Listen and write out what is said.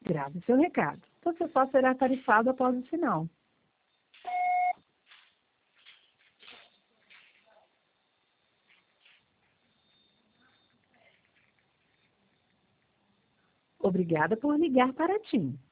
Grave seu recado. Você só será tarifado após o sinal. Obrigada por ligar para a TIM.